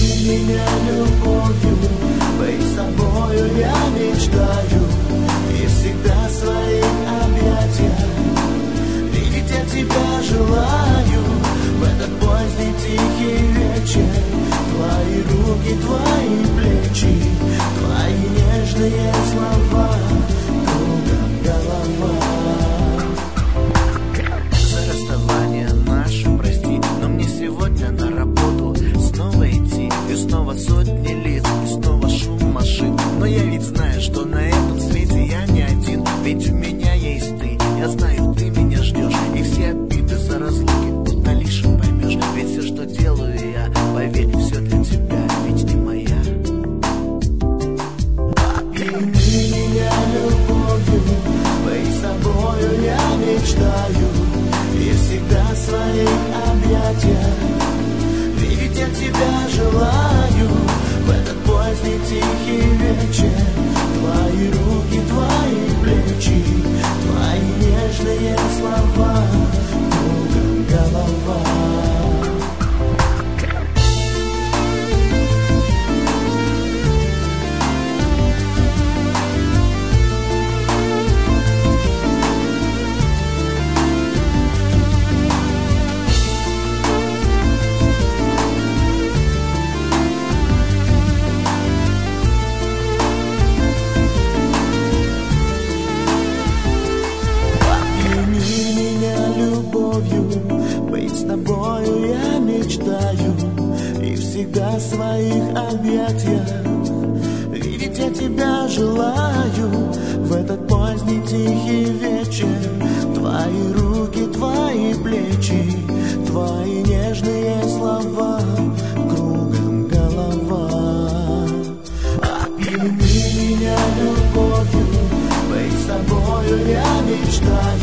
меня любовью, быть с тобою я мечтаю, и всегда в своих объятиях видеть я тебя желаю. В этот поздний тихий вечер твои руки, твои плечи, твои нежные слова, кругом голова. За расставание наше прости, но мне сегодня на работу снова идти, и снова сотни лиц, и снова шум машин. Но я ведь знаю, что на этом свете я не один, ведь у меня есть ты, я знаю, ты меня ждешь, и все обиды за разлуки будто лишь поймешь. Ведь все, что делаю я, поверь, все для тебя, ведь ты моя. Прими меня любовью, быть с тобою я мечтаю, и всегда в своих объятиях видеть я тебя желаю. В этот поздний тихий вечер твои руки, твои плечи, твои нежные слова, кругом голова. Быть с тобою я мечтаю, и всегда в своих объятиях видеть я тебя желаю. В этот поздний тихий вечер твои руки, твои плечи, твои нежные слова, кругом голова. Обними меня любовью, быть с тобою я мечтаю,